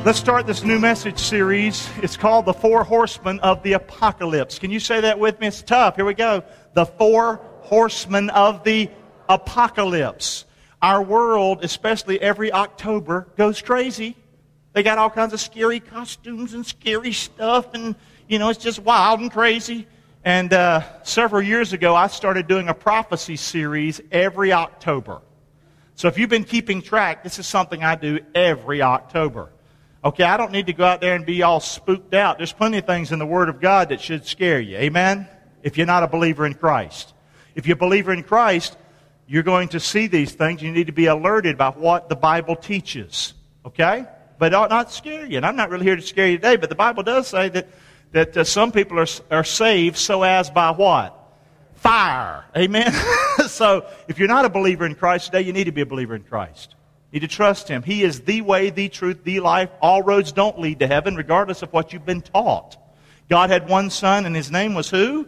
Let's start this new message series. It's called The Four Horsemen of the Apocalypse. Can you say that with me? It's tough. Here we go. The Four Horsemen of the Apocalypse. Our world, especially every October, goes crazy. They got all kinds of scary costumes and scary stuff, and, it's just wild and crazy. And several years ago, I started doing a prophecy series every October. So if you've been keeping track, this is something I do every October. Okay, I don't need to go out there and be all spooked out. There's plenty of things in the Word of God that should scare you. Amen? If you're not a believer in Christ. If you're a believer in Christ, you're going to see these things. You need to be alerted about what the Bible teaches. Okay? But it ought not scare you. And I'm not really here to scare you today, but the Bible does say that some people are saved so as by what? Fire. Amen? So if you're not a believer in Christ today, you need to be a believer in Christ. You need to trust Him. He is the way, the truth, the life. All roads don't lead to heaven, regardless of what you've been taught. God had one son, and His name was who?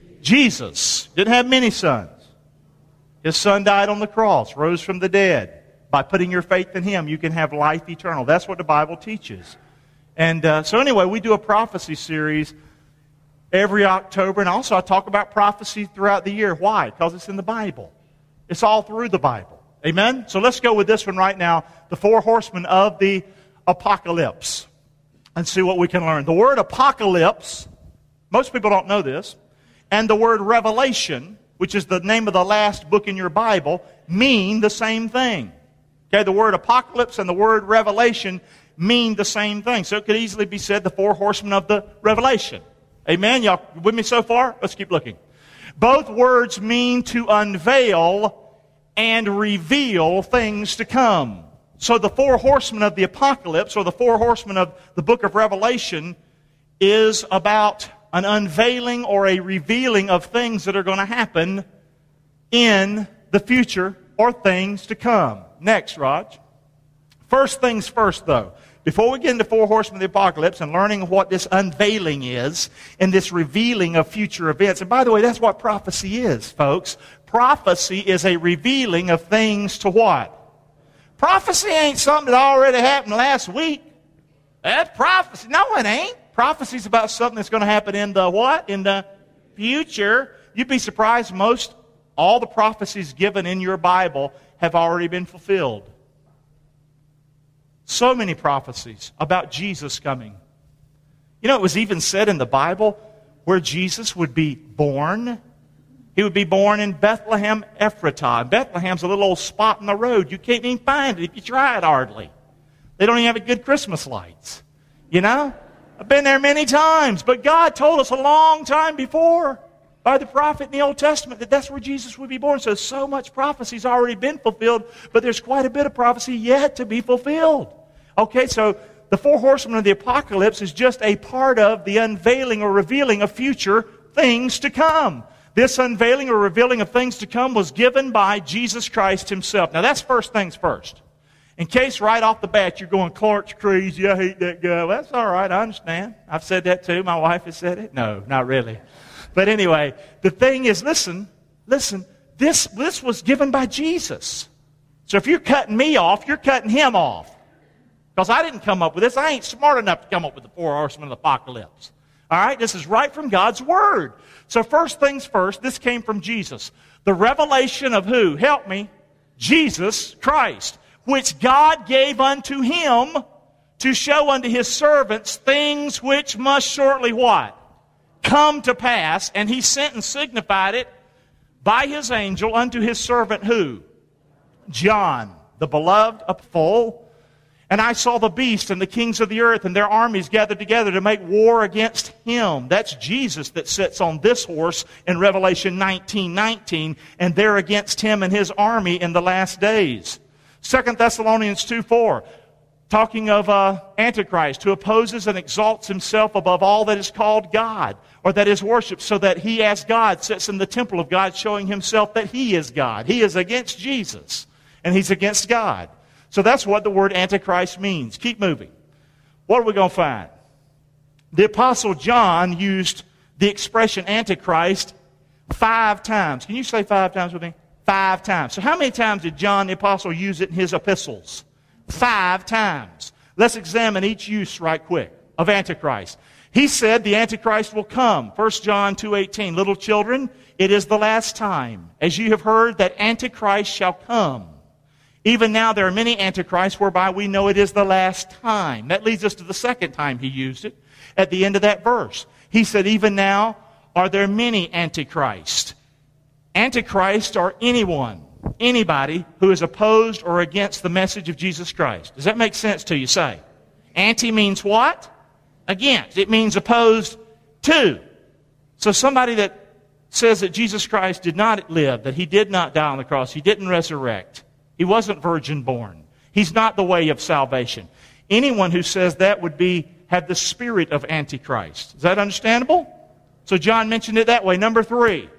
Jesus. Didn't have many sons. His son died on the cross, rose from the dead. By putting your faith in Him, you can have life eternal. That's what the Bible teaches. And so anyway, we do a prophecy series every October, and also I talk about prophecy throughout the year. Why? Because it's in the Bible. It's all through the Bible. Amen? So let's go with this one right now, the Four Horsemen of the Apocalypse, and see what we can learn. The word apocalypse, most people don't know this, and the word revelation, which is the name of the last book in your Bible, mean the same thing. Okay, the word apocalypse and the word revelation mean the same thing. So it could easily be said the Four Horsemen of the Revelation. Amen? Y'all with me so far? Let's keep looking. Both words mean to unveil and reveal things to come. So the Four Horsemen of the Apocalypse, or the Four Horsemen of the book of Revelation, is about an unveiling or a revealing of things that are going to happen in the future or things to come. Next, Raj. First things first, though. Before we get into Four Horsemen of the Apocalypse and learning what this unveiling is and this revealing of future events. And by the way, that's what prophecy is, folks. Prophecy is a revealing of things to what? Prophecy ain't something that already happened last week. That's prophecy. No, it ain't. Prophecy is about something that's going to happen in the what? In the future. You'd be surprised all the prophecies given in your Bible have already been fulfilled. So many prophecies about Jesus coming. It was even said in the Bible where Jesus would be born. He would be born in Bethlehem, Ephratah. Bethlehem's a little old spot in the road. You can't even find it if you try it hardly. They don't even have good Christmas lights. I've been there many times. But God told us a long time before by the prophet in the Old Testament that that's where Jesus would be born. So much prophecy's already been fulfilled, but there's quite a bit of prophecy yet to be fulfilled. Okay, so the Four Horsemen of the Apocalypse is just a part of the unveiling or revealing of future things to come. This unveiling or revealing of things to come was given by Jesus Christ Himself. Now that's first things first. In case right off the bat you're going, Clark's crazy, I hate that guy. Well, that's all right, I understand. I've said that too. My wife has said it. No, not really. But anyway, the thing is, listen, this was given by Jesus. So if you're cutting me off, you're cutting Him off. Because I didn't come up with this. I ain't smart enough to come up with the Four Horsemen of the Apocalypse. All right? This is right from God's Word. So first things first, this came from Jesus. The revelation of who? Help me. Jesus Christ. Which God gave unto Him to show unto His servants things which must shortly what? Come to pass. And He sent and signified it by His angel unto His servant who? John, the beloved of full. And I saw the beast and the kings of the earth and their armies gathered together to make war against Him. That's Jesus that sits on this horse in Revelation 19:19, and they're against Him and His army in the last days. 2 Thessalonians 2:4, talking of Antichrist, who opposes and exalts himself above all that is called God, or that is worshipped, so that he as God sits in the temple of God, showing himself that he is God. He is against Jesus, and he's against God. So that's what the word Antichrist means. Keep moving. What are we going to find? The Apostle John used the expression Antichrist 5 times. Can you say 5 times with me? 5 times. So how many times did John the Apostle use it in his epistles? 5 times. Let's examine each use right quick of Antichrist. He said the Antichrist will come. 1 John 2:18, little children, it is the last time. As you have heard that Antichrist shall come. Even now there are many Antichrists whereby we know it is the last time. That leads us to the second time he used it at the end of that verse. He said, even now are there many Antichrists. Antichrists are anyone, anybody who is opposed or against the message of Jesus Christ. Does that make sense to you? Say. Anti means what? Against. It means opposed to. So somebody that says that Jesus Christ did not live, that he did not die on the cross, he didn't resurrect, he wasn't virgin born, he's not the way of salvation. Anyone who says that would have the spirit of Antichrist. Is that understandable? So John mentioned it that way. Number 3.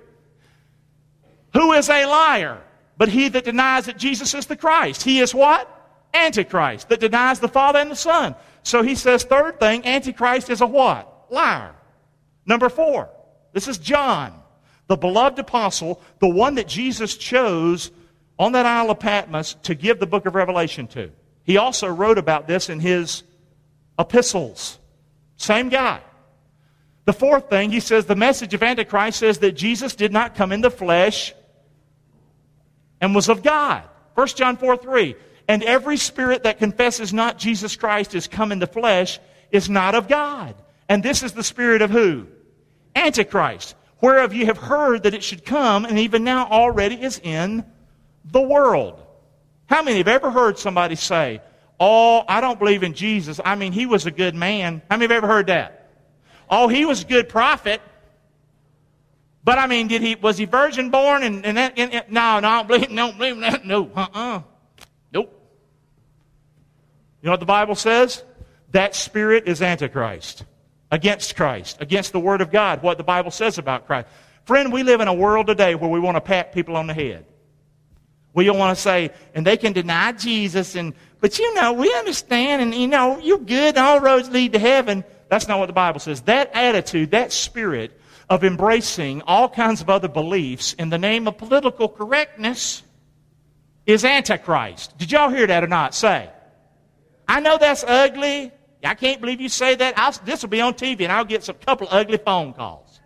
Who is a liar? But he that denies that Jesus is the Christ. He is what? Antichrist, that denies the Father and the Son. So he says, third thing, Antichrist is a what? Liar. Number 4. This is John, the beloved apostle, the one that Jesus chose on that Isle of Patmos to give the book of Revelation to. He also wrote about this in his epistles. Same guy. The fourth thing, he says the message of Antichrist says that Jesus did not come in the flesh and was of God. 1 John 4:3. And every spirit that confesses not Jesus Christ is come in the flesh is not of God. And this is the spirit of who? Antichrist. Whereof you have heard that it should come, and even now already is in the world. How many have ever heard somebody say, oh, I don't believe in Jesus. I mean, he was a good man. How many have ever heard that? Oh, he was a good prophet. But I mean, was he virgin born? No, I don't believe in that. No, Nope. You know what the Bible says? That spirit is Antichrist. Against Christ. Against the Word of God. What the Bible says about Christ. Friend, we live in a world today where we want to pat people on the head. We don't want to say, and they can deny Jesus, but you know, we understand, and you know, you're good, and all roads lead to heaven. That's not what the Bible says. That attitude, that spirit of embracing all kinds of other beliefs in the name of political correctness is Antichrist. Did y'all hear that or not? Say. I know that's ugly. I can't believe you say that. This will be on TV, and I'll get a couple of ugly phone calls.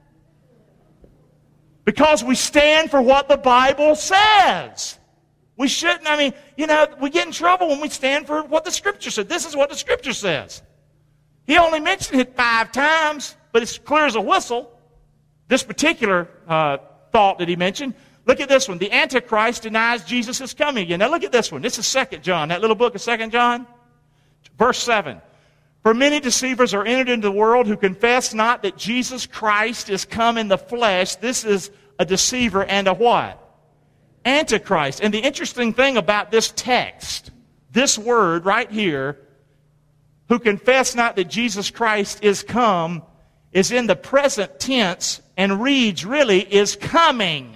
Because we stand for what the Bible says. We shouldn't, we get in trouble when we stand for what the Scripture says. This is what the Scripture says. He only mentioned it 5 times, but it's clear as a whistle. This particular thought that he mentioned, look at this one. The Antichrist denies Jesus is coming again. Now look at this one. This is 2 John, that little book of 2 John. Verse 7. For many deceivers are entered into the world who confess not that Jesus Christ is come in the flesh. This is a deceiver and a what? Antichrist. And the interesting thing about this text, this word right here, who confess not that Jesus Christ is come, is in the present tense and reads really is coming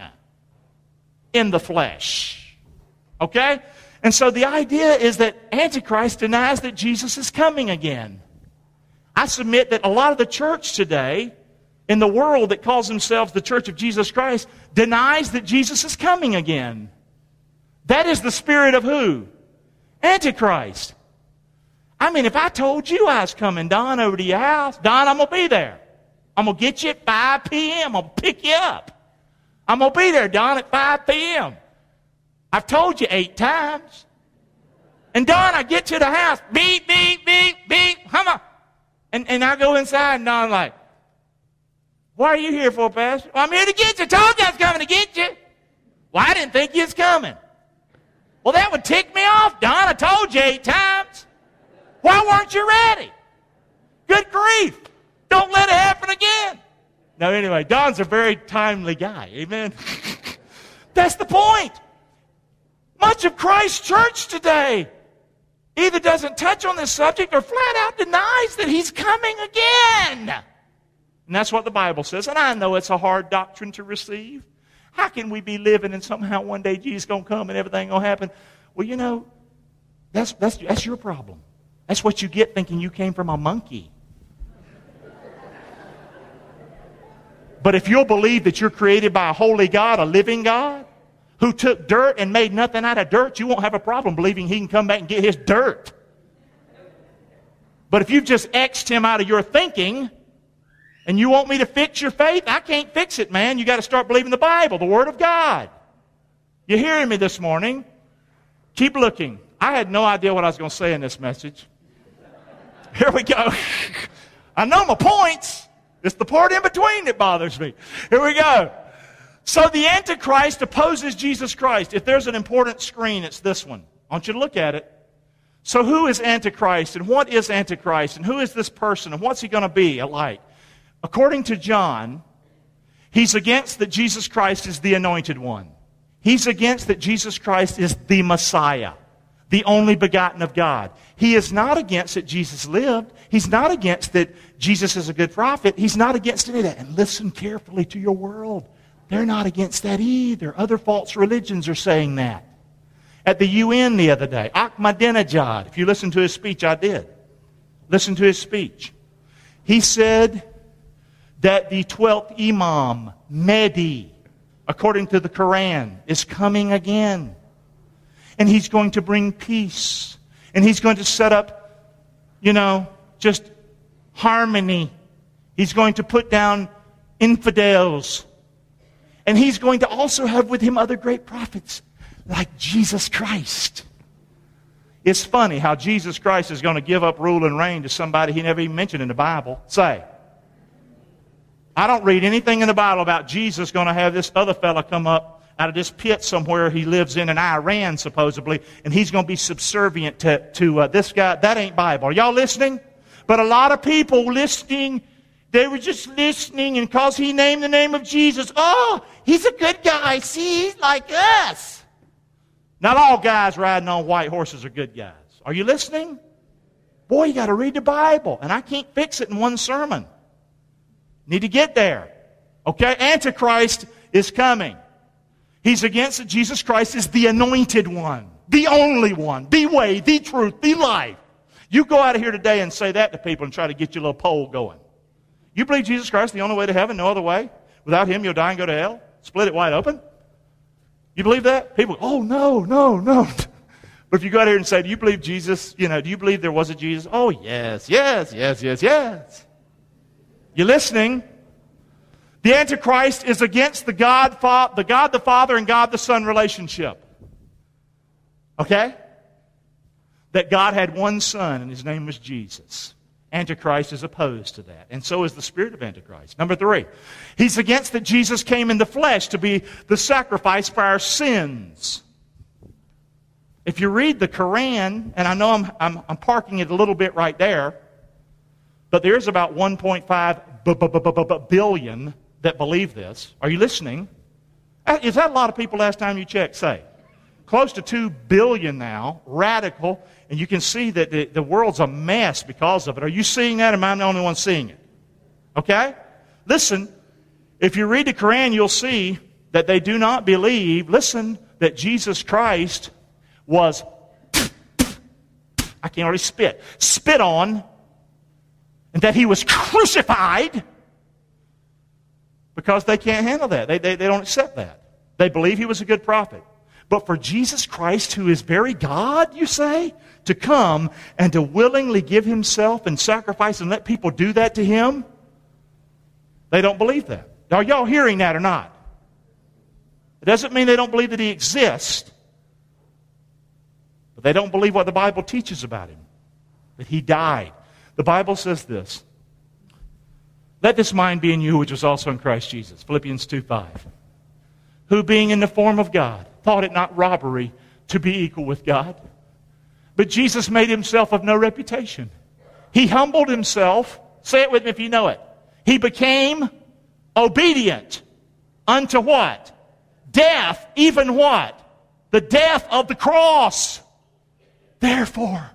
in the flesh. Okay? And so the idea is that Antichrist denies that Jesus is coming again. I submit that a lot of the church today, in the world that calls themselves the Church of Jesus Christ, denies that Jesus is coming again. That is the spirit of who? Antichrist. I mean, if I told you I was coming, Don, over to your house, Don, I'm going to be there. I'm going to get you at 5 p.m. I'm going to pick you up. I'm going to be there, Don, at 5 p.m. I've told you 8 times. And Don, I get to the house, beep, beep, beep, beep, come on. And I go inside, and Don's like, what are you here for, Pastor? Well, I'm here to get you. I told you I was coming to get you. Well, I didn't think you was coming. Well, that would tick me off, Don. I told you 8 times. Why weren't you ready? Good grief. Don't let it happen again. No, anyway, Don's a very timely guy. Amen. That's the point. Much of Christ's church today either doesn't touch on this subject or flat out denies that he's coming again. And that's what the Bible says. And I know it's a hard doctrine to receive. How can we be living and somehow one day Jesus is going to come and everything going to happen? Well, you know, that's your problem. That's what you get thinking you came from a monkey. But if you'll believe that you're created by a holy God, a living God, who took dirt and made nothing out of dirt, you won't have a problem believing he can come back and get his dirt. But if you've just X'd him out of your thinking, and you want me to fix your faith, I can't fix it, man. You got to start believing the Bible, the Word of God. You hearing me this morning? Keep looking. I had no idea what I was going to say in this message. Here we go. I know my points. It's the part in between that bothers me. Here we go. So the Antichrist opposes Jesus Christ. If there's an important screen, it's this one. I want you to look at it. So who is Antichrist, and what is Antichrist, and who is this person, and what's he going to be like? According to John, he's against that Jesus Christ is the anointed one. He's against that Jesus Christ is the Messiah, the only begotten of God. He is not against that Jesus lived. He's not against that Jesus is a good prophet. He's not against any of that. And listen carefully to your world. They're not against that either. Other false religions are saying that. At the UN the other day, Ahmadinejad, if you listen to his speech, I did. Listen to his speech. He said that the 12th Imam, Mahdi, according to the Quran, is coming again. And he's going to bring peace. And he's going to set up, just harmony. He's going to put down infidels. And he's going to also have with him other great prophets, like Jesus Christ. It's funny how Jesus Christ is going to give up rule and reign to somebody he never even mentioned in the Bible. Say, I don't read anything in the Bible about Jesus going to have this other fella come up out of this pit somewhere he lives in Iran, supposedly, and he's going to be subservient to this guy. That ain't Bible. Are y'all listening? But a lot of people listening, they were just listening, and because he named the name of Jesus, oh, he's a good guy. See, he's like us. Not all guys riding on white horses are good guys. Are you listening? Boy, you got to read the Bible, and I can't fix it in one sermon. Need to get there. Okay? Antichrist is coming. He's against that Jesus Christ is the anointed one, the only one, the way, the truth, the life. You go out of here today and say that to people and try to get your little poll going. You believe Jesus Christ is the only way to heaven, no other way? Without him, you'll die and go to hell? Split it wide open? You believe that? People, oh, no. But if you go out here and say, do you believe Jesus, do you believe there was a Jesus? Oh, yes. You listening? The Antichrist is against the God the Father and God the Son relationship. Okay? That God had one Son and his name was Jesus. Antichrist is opposed to that. And so is the spirit of Antichrist. Number 3, he's against that Jesus came in the flesh to be the sacrifice for our sins. If you read the Quran, and I know I'm parking it a little bit right there, but there's about 1.5 billion that believe this. Are you listening? Is that a lot of people last time you checked? Say. Close to 2 billion now, radical, and you can see that the world's a mess because of it. Are you seeing that, or am I the only one seeing it? Okay? Listen, if you read the Quran, you'll see that they do not believe, listen, that Jesus Christ was, I can't already spit on, and that he was crucified, because they can't handle that. They don't accept that. They believe he was a good prophet. But for Jesus Christ, who is very God, you say, to come and to willingly give himself and sacrifice and let people do that to him, they don't believe that. Are y'all hearing that or not? It doesn't mean they don't believe that he exists, but they don't believe what the Bible teaches about him, that he died. The Bible says this, let this mind be in you which was also in Christ Jesus, Philippians 2:5, who being in the form of God, thought it not robbery to be equal with God. But Jesus made himself of no reputation. He humbled himself. Say it with me if you know it. He became obedient unto what? Death, even what? The death of the cross. Therefore,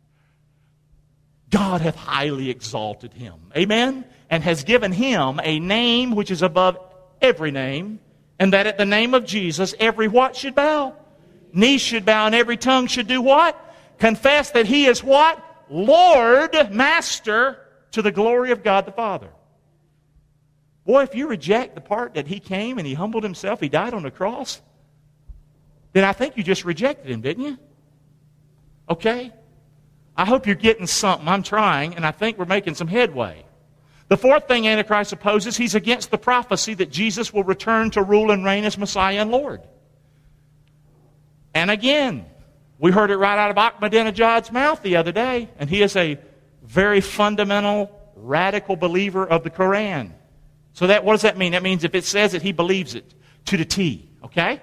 God hath highly exalted him. Amen? And has given him a name which is above every name, and that at the name of Jesus, every what should bow? Knee should bow, and every tongue should do what? Confess that he is what? Lord, Master, to the glory of God the Father. Boy, if you reject the part that he came and he humbled himself, he died on the cross, then I think you just rejected him, didn't you? Okay? I hope you're getting something. I'm trying, and I think we're making some headway. The fourth thing Antichrist opposes, he's against the prophecy that Jesus will return to rule and reign as Messiah and Lord. And again, we heard it right out of Ahmadinejad's mouth the other day, and he is a very fundamental, radical believer of the Quran. So what does that mean? That means if it says it, he believes it to the T, okay?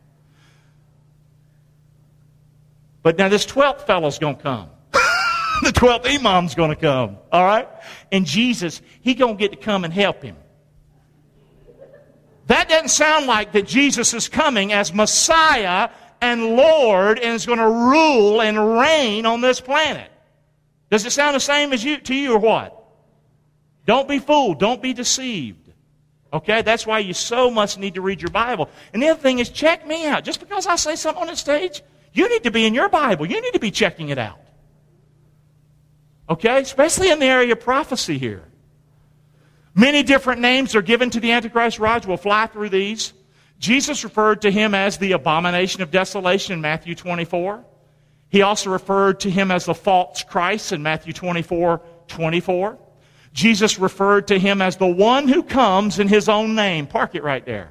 But now this 12th fellow's going to come. The 12th imam's going to come, all right? And Jesus, he's going to get to come and help him. That doesn't sound like that Jesus is coming as Messiah and Lord and is going to rule and reign on this planet. Does it sound the same as to you or what? Don't be fooled. Don't be deceived. Okay? That's why you so much need to read your Bible. And the other thing is, check me out. Just because I say something on the stage, you need to be in your Bible. You need to be checking it out. Okay? Especially in the area of prophecy here. Many different names are given to the Antichrist. Raj, we'll fly through these. Jesus referred to him as the abomination of desolation in Matthew 24. He also referred to him as the false Christ in Matthew 24:24. Jesus referred to him as the one who comes in his own name. Park it right there.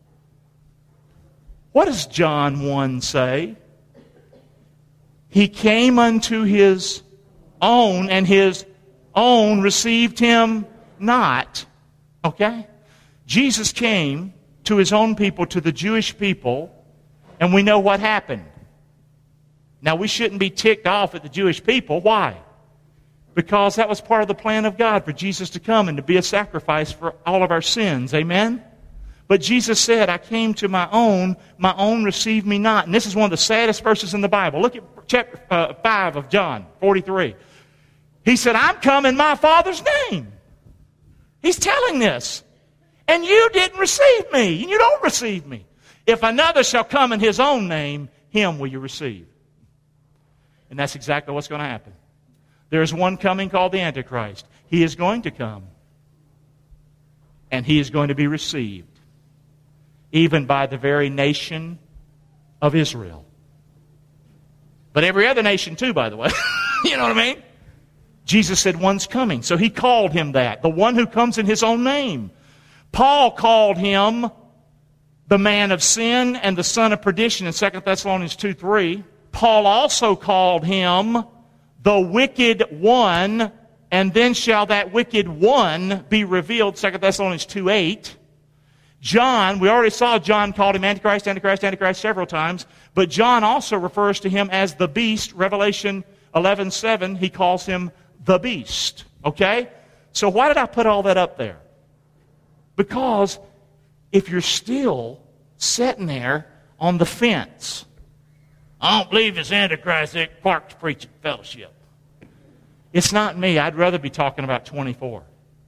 What does John 1 say? He came unto his own, and his own received him not. Okay? Jesus came to his own people, to the Jewish people, and we know what happened. Now, we shouldn't be ticked off at the Jewish people. Why? Because that was part of the plan of God for Jesus to come and to be a sacrifice for all of our sins. Amen? But Jesus said, I came to my own received me not. And this is one of the saddest verses in the Bible. Look at chapter 5 of John 43. He said, I'm come in my Father's name. He's telling this. And you didn't receive me, and you don't receive me. If another shall come in his own name, him will you receive. And that's exactly what's going to happen. There is one coming called the Antichrist. He is going to come. And he is going to be received. Even by the very nation of Israel. But every other nation too, by the way. You know what I mean? Jesus said one's coming. So he called him that. The one who comes in his own name. Paul called him the man of sin and the son of perdition in 2 Thessalonians 2:3. Paul also called him the wicked one, and then shall that wicked one be revealed, 2 Thessalonians 2:8. John, we already saw John called him Antichrist, Antichrist, Antichrist several times, but John also refers to him as the beast. Revelation 11:7, he calls him the beast. Okay? So why did I put all that up there? Because if you're still sitting there on the fence, I don't believe it's Antichrist that Clark's preaching fellowship. It's not me. I'd rather be talking about 24.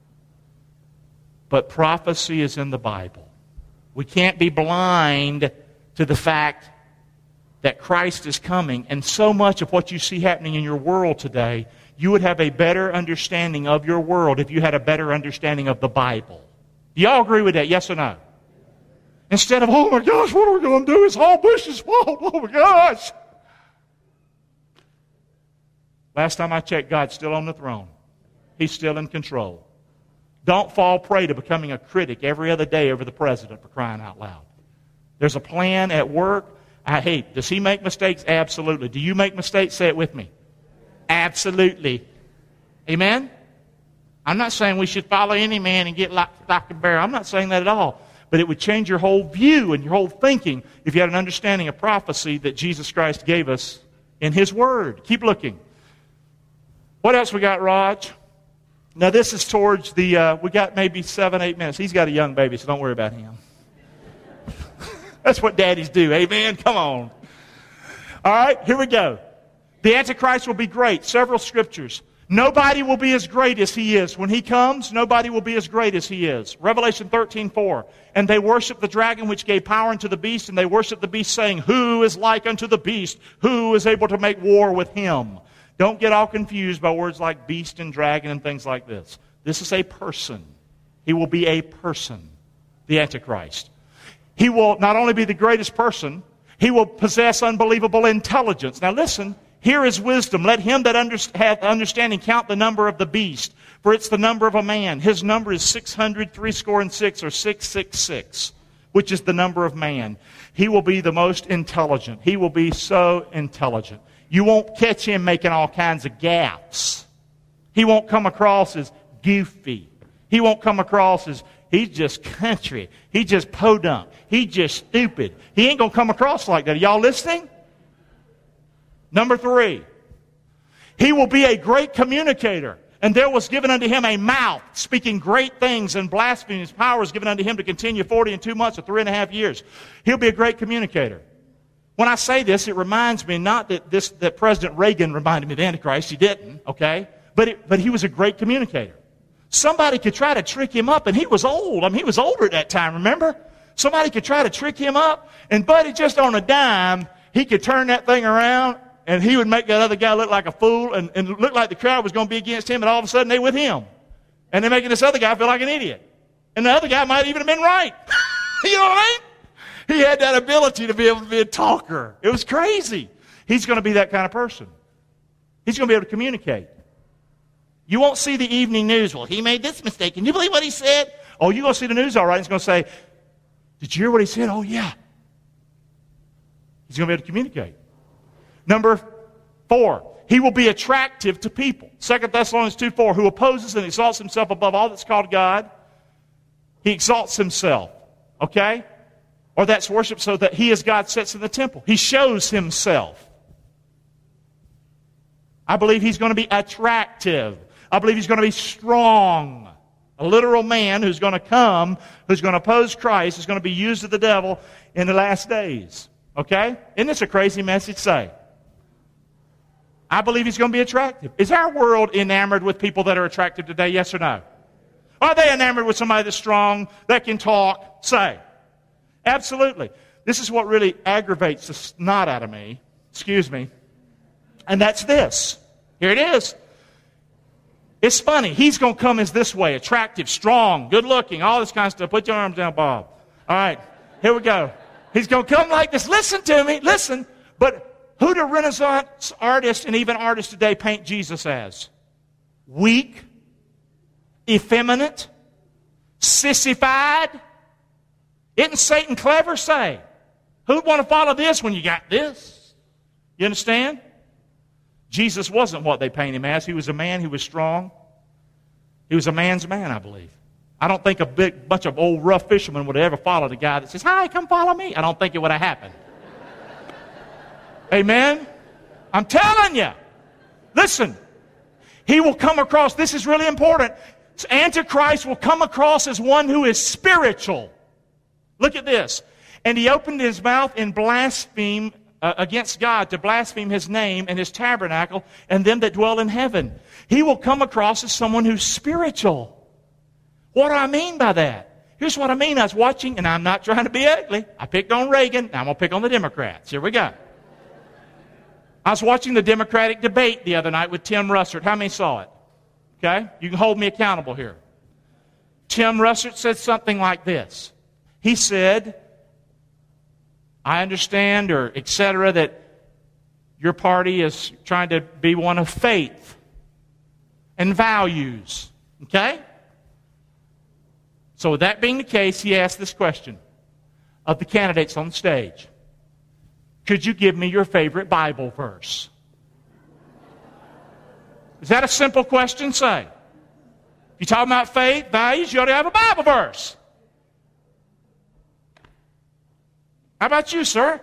But prophecy is in the Bible. We can't be blind to the fact that Christ is coming. And so much of what you see happening in your world today, you would have a better understanding of your world if you had a better understanding of the Bible. Do y'all agree with that? Yes or no? Instead of, oh my gosh, what are we going to do? It's all Bush's fault. Oh my gosh. Last time I checked, God's still on the throne. He's still in control. Don't fall prey to becoming a critic every other day over the president, for crying out loud. There's a plan at work. Does he make mistakes? Absolutely. Do you make mistakes? Say it with me. Absolutely. Amen? I'm not saying we should follow any man and get like a bear. I'm not saying that at all. But it would change your whole view and your whole thinking if you had an understanding of prophecy that Jesus Christ gave us in His Word. Keep looking. What else we got, Raj? Now this is towards the, we got maybe 7-8 minutes. He's got a young baby, so don't worry about him. That's what daddies do. Amen? Come on. All right, here we go. The Antichrist will be great. Several scriptures. Nobody will be as great as he is. When he comes, nobody will be as great as he is. Revelation 13:4. And they worship the dragon which gave power unto the beast, and they worship the beast, saying, Who is like unto the beast? Who is able to make war with him? Don't get all confused by words like beast and dragon and things like this. This is a person. He will be a person, the Antichrist. He will not only be the greatest person, he will possess unbelievable intelligence. Now listen, Here is wisdom. Let him that hath understanding count the number of the beast, for it's the number of a man. His number is 666, or 666, which is the number of man. He will be the most intelligent. He will be so intelligent. You won't catch him making all kinds of gaffes. He won't come across as goofy. He won't come across as he's just country. He's just podunk. He's just stupid. He ain't going to come across like that. Are y'all listening? Number 3, he will be a great communicator. And there was given unto him a mouth, speaking great things, and blasphemy. His power was given unto him to continue 40 and 2 months, or 3.5 years. He'll be a great communicator. When I say this, it reminds me not that President Reagan reminded me of Antichrist. He didn't, okay? But he was a great communicator. Somebody could try to trick him up, and he was old. I mean, he was older at that time, remember? Somebody could try to trick him up, and Buddy, just on a dime, he could turn that thing around, and he would make that other guy look like a fool and look like the crowd was going to be against him, and all of a sudden they with him. And they're making this other guy feel like an idiot. And the other guy might even have been right. You know what I mean? He had that ability to be able to be a talker. It was crazy. He's going to be that kind of person. He's going to be able to communicate. You won't see the evening news. Well, he made this mistake. Can you believe what he said? Oh, you're going to see the news all right. He's going to say, did you hear what he said? Oh, yeah. He's going to be able to communicate. Number 4, he will be attractive to people. 2 Thessalonians 2:4, who opposes and exalts himself above all that's called God. He exalts himself, okay? Or that's worship, so that he as God sits in the temple. He shows himself. I believe he's going to be attractive. I believe he's going to be strong. A literal man who's going to come, who's going to oppose Christ, who's going to be used of the devil in the last days. Okay? Isn't this a crazy message to say? I believe he's going to be attractive. Is our world enamored with people that are attractive today, yes or no? Are they enamored with somebody that's strong, that can talk? Say. Absolutely. This is what really aggravates the snot out of me. Excuse me. And that's this. Here it is. It's funny. He's going to come as this way. Attractive, strong, good looking, all this kind of stuff. Put your arms down, Bob. All right. Here we go. He's going to come like this. Listen to me. Listen. But who do Renaissance artists and even artists today paint Jesus as? Weak, effeminate, sissified. Isn't Satan clever? Say. Who'd want to follow this when you got this? You understand? Jesus wasn't what they paint him as. He was a man who was strong. He was a man's man, I believe. I don't think a big bunch of old rough fishermen would have ever followed a guy that says, hi, come follow me. I don't think it would have happened. Amen? I'm telling you. Listen. He will come across, this is really important. Antichrist will come across as one who is spiritual. Look at this. And he opened his mouth in blaspheme against God, to blaspheme his name and his tabernacle and them that dwell in heaven. He will come across as someone who's spiritual. What do I mean by that? Here's what I mean. I was watching, and I'm not trying to be ugly. I picked on Reagan. Now I'm going to pick on the Democrats. Here we go. I was watching the Democratic debate the other night with Tim Russert. How many saw it? Okay? You can hold me accountable here. Tim Russert said something like this. He said, I understand, or etc., that your party is trying to be one of faith and values. Okay? So with that being the case, he asked this question of the candidates on the stage. Could you give me your favorite Bible verse? Is that a simple question? Say. If you're talking about faith, values, you ought to have a Bible verse. How about you, sir?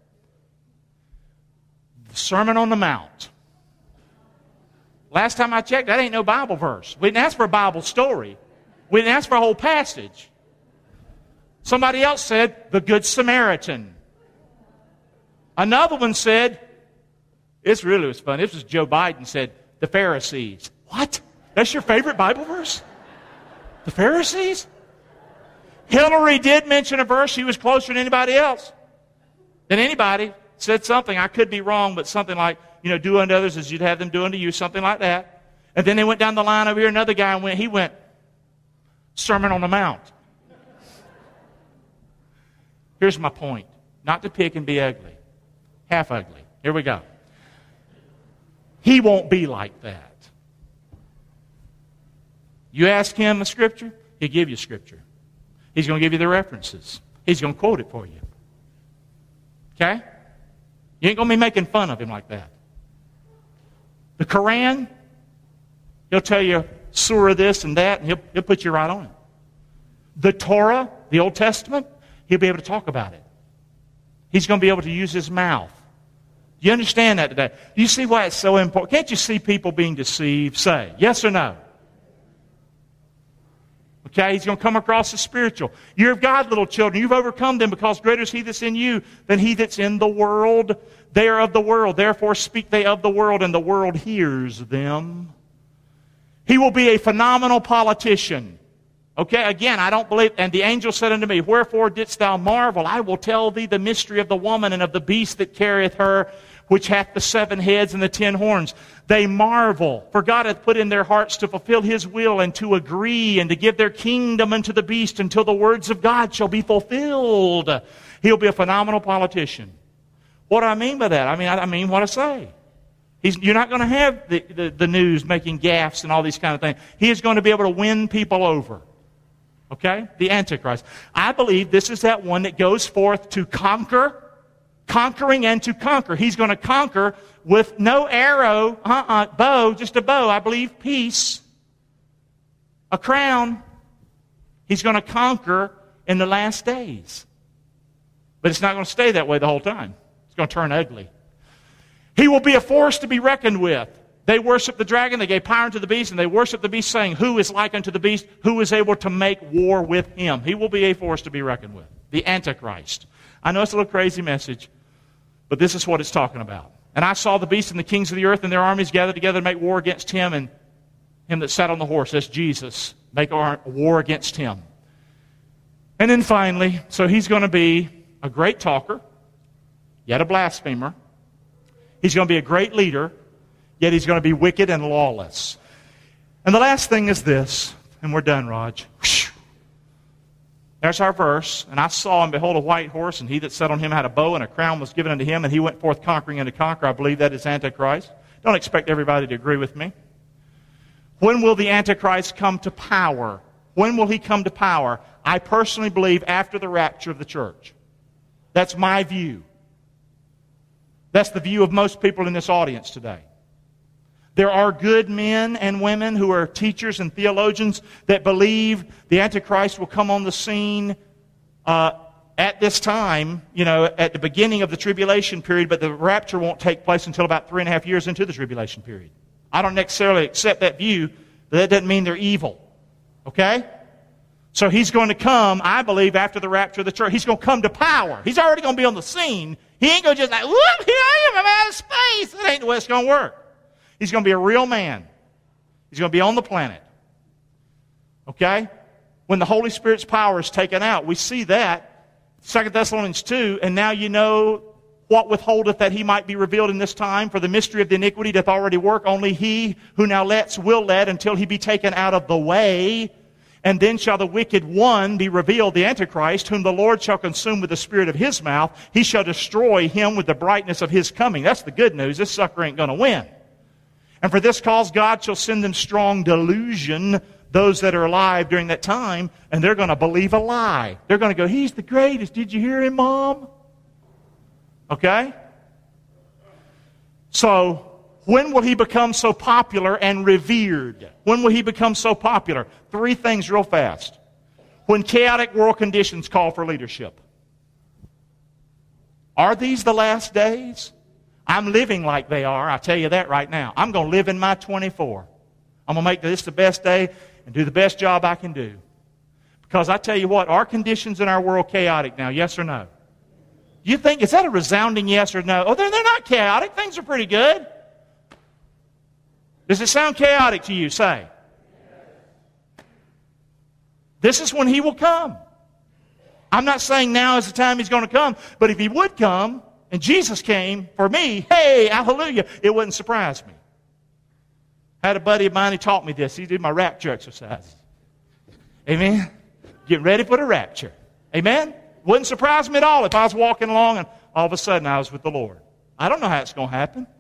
The Sermon on the Mount. Last time I checked, that ain't no Bible verse. We didn't ask for a Bible story. We didn't ask for a whole passage. Somebody else said, the Good Samaritan. Another one said, this really was fun. This was Joe Biden said, the Pharisees. What? That's your favorite Bible verse? The Pharisees? Hillary did mention a verse. She was closer than anybody else. Than anybody. Said something. I could be wrong, but something like, do unto others as you'd have them do unto you. Something like that. And then they went down the line over here. Another guy went, Sermon on the Mount. Here's my point. Not to pick and be ugly. Half ugly. Here we go. He won't be like that. You ask him a scripture, he'll give you scripture. He's going to give you the references. He's going to quote it for you. Okay? You ain't going to be making fun of him like that. The Quran, he'll tell you surah this and that, and he'll put you right on it. The Torah, the Old Testament, he'll be able to talk about it. He's going to be able to use his mouth. Do you understand that today? Do you see why it's so important? Can't you see people being deceived? Say, yes or no? Okay, he's going to come across as spiritual. You're of God, little children. You've overcome them because greater is he that's in you than he that's in the world. They are of the world. Therefore speak they of the world, and the world hears them. He will be a phenomenal politician. Okay, again, I don't believe. And the angel said unto me, wherefore didst thou marvel? I will tell thee the mystery of the woman and of the beast that carrieth her, which hath the 7 heads and the 10 horns. They marvel, for God hath put in their hearts to fulfill his will and to agree and to give their kingdom unto the beast until the words of God shall be fulfilled. He'll be a phenomenal politician. What do I mean by that? I mean what I say. You're not going to have the news making gaffes and all these kind of things. He is going to be able to win people over. Okay? The Antichrist. I believe this is that one that goes forth to conquer, conquering and to conquer. He's going to conquer with no arrow, bow, just a bow. I believe peace, a crown. He's going to conquer in the last days. But it's not going to stay that way the whole time. It's going to turn ugly. He will be a force to be reckoned with. They worship the dragon, they gave power unto the beast, and they worship the beast, saying, who is like unto the beast? Who is able to make war with him? He will be a force to be reckoned with. The Antichrist. I know it's a little crazy message, but this is what it's talking about. And I saw the beast and the kings of the earth and their armies gathered together to make war against him, and him that sat on the horse, that's Jesus, make war against him. And then finally, so he's going to be a great talker, yet a blasphemer. He's going to be a great leader, yet he's going to be wicked and lawless. And the last thing is this, and we're done, Raj. There's our verse. And I saw, and behold, a white horse, and he that sat on him had a bow, and a crown was given unto him, and he went forth conquering and to conquer. I believe that is Antichrist. Don't expect everybody to agree with me. When will the Antichrist come to power? When will he come to power? I personally believe after the rapture of the church. That's my view. That's the view of most people in this audience today. There are good men and women who are teachers and theologians that believe the Antichrist will come on the scene at this time, at the beginning of the tribulation period, but the rapture won't take place until about 3.5 years into the tribulation period. I don't necessarily accept that view, but that doesn't mean they're evil. Okay? So he's going to come, I believe, after the rapture of the church. He's going to come to power. He's already going to be on the scene. He ain't going to just like, whoop, here I am, I'm out of space. That ain't the way it's going to work. He's going to be a real man. He's going to be on the planet. Okay? When the Holy Spirit's power is taken out, we see that. 2 Thessalonians 2, and now you know what withholdeth that he might be revealed in this time, for the mystery of the iniquity doth already work. Only he who now lets will let until he be taken out of the way. And then shall the wicked one be revealed, the Antichrist, whom the Lord shall consume with the spirit of his mouth. He shall destroy him with the brightness of his coming. That's the good news. This sucker ain't going to win. And for this cause God shall send them strong delusion, those that are alive during that time, and they're going to believe a lie. They're going to go, he's the greatest. Did you hear him, Mom? Okay? So, when will he become so popular and revered? When will he become so popular? 3 things real fast. When chaotic world conditions call for leadership. Are these the last days? I'm living like they are. I tell you that right now. I'm going to live in my 24. I'm going to make this the best day and do the best job I can do. Because I tell you what, are conditions in our world chaotic now? Yes or no? You think, is that a resounding yes or no? Oh, they're not chaotic. Things are pretty good. Does it sound chaotic to you? Say. This is when he will come. I'm not saying now is the time he's going to come, but if he would come, and Jesus came for me, hey, hallelujah, it wouldn't surprise me. I had a buddy of mine who taught me this. He did my rapture exercises. Amen? Getting ready for the rapture. Amen? Wouldn't surprise me at all if I was walking along and all of a sudden I was with the Lord. I don't know how it's going to happen.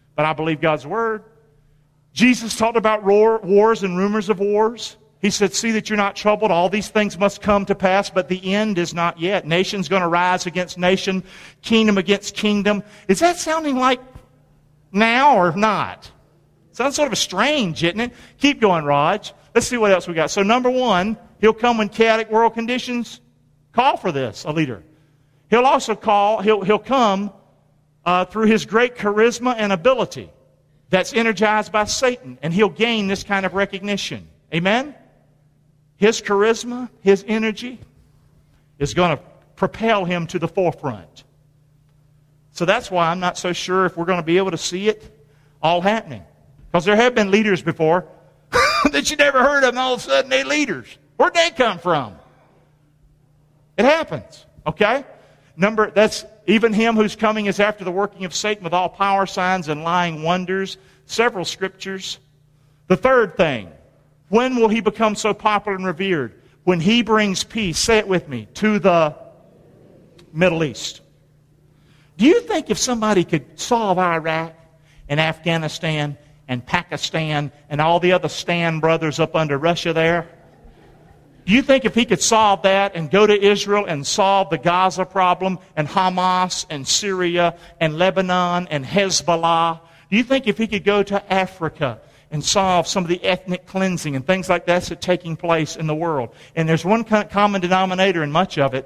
but I believe God's Word. Jesus talked about wars and rumors of wars. He said, see that you're not troubled. All these things must come to pass, but the end is not yet. Nation's going to rise against nation, kingdom against kingdom. Is that sounding like now or not? Sounds sort of strange, isn't it? Keep going, Raj. Let's see what else we got. So number one, he'll come when chaotic world conditions call for this, a leader. He'll also he'll come through his great charisma and ability that's energized by Satan, and he'll gain this kind of recognition. Amen? His charisma, his energy is going to propel him to the forefront. So that's why I'm not so sure if we're going to be able to see it all happening. Because there have been leaders before that you never heard of, and all of a sudden they're leaders. Where'd they come from? It happens, okay? That's even him whose coming is after the working of Satan with all power, signs, and lying wonders. Several scriptures. The third thing, when will he become so popular and revered? When he brings peace, say it with me, to the Middle East. Do you think if somebody could solve Iraq and Afghanistan and Pakistan and all the other Stan brothers up under Russia there, do you think if he could solve that and go to Israel and solve the Gaza problem and Hamas and Syria and Lebanon and Hezbollah, do you think if he could go to Africa and solve some of the ethnic cleansing and things like that's taking place in the world? And there's one common denominator in much of it: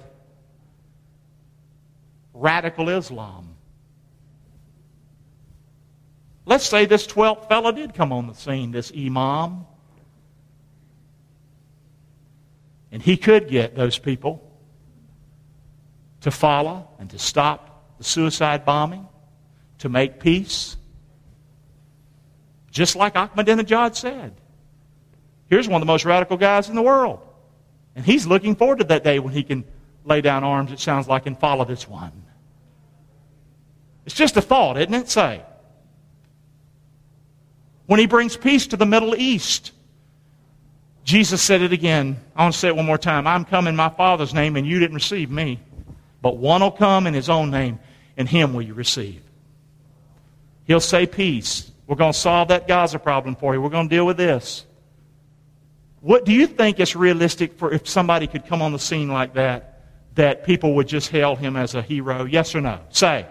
radical Islam. Let's say this 12th fellow did come on the scene, this imam. And he could get those people to follow and to stop the suicide bombing, to make peace. Just like Ahmadinejad said. Here's one of the most radical guys in the world. And he's looking forward to that day when he can lay down arms, it sounds like, and follow this one. It's just a thought, isn't it? Say. When he brings peace to the Middle East, Jesus said it again. I want to say it one more time. I'm come in my Father's name, and you didn't receive me. But one will come in his own name, and him will you receive. He'll say peace. We're going to solve that Gaza problem for you. We're going to deal with this. What do you think is realistic for if somebody could come on the scene like that people would just hail him as a hero? Yes or no? Say.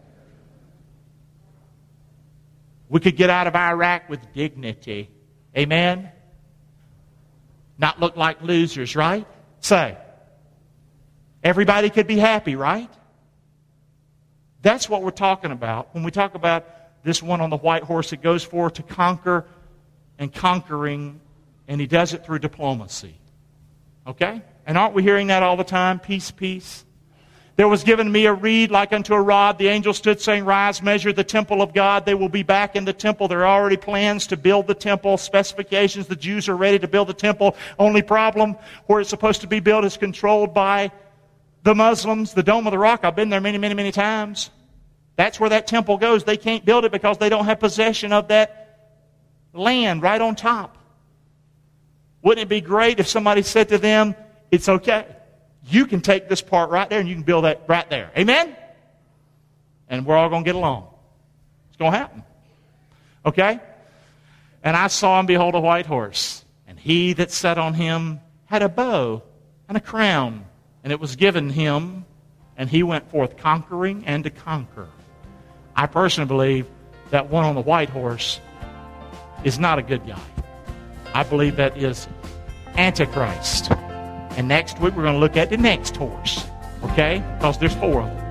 We could get out of Iraq with dignity. Amen? Not look like losers, right? Say. Everybody could be happy, right? That's what we're talking about. When we talk about this one on the white horse that goes forth to conquer and conquering, and he does it through diplomacy. Okay? And aren't we hearing that all the time? Peace, peace. There was given me a reed like unto a rod. The angel stood saying, rise, measure the temple of God. They will be back in the temple. There are already plans to build the temple, specifications. The Jews are ready to build the temple. Only problem, where it's supposed to be built is controlled by the Muslims. The Dome of the Rock, I've been there many, many, many times. That's where that temple goes. They can't build it because they don't have possession of that land right on top. Wouldn't it be great if somebody said to them, it's okay. You can take this part right there and you can build that right there. Amen? And we're all going to get along. It's going to happen. Okay? And I saw and behold a white horse. And he that sat on him had a bow and a crown. And it was given him. And he went forth conquering and to conquer. I personally believe that one on the white horse is not a good guy. I believe that is Antichrist. And next week we're going to look at the next horse. Okay? Because there's 4 of them.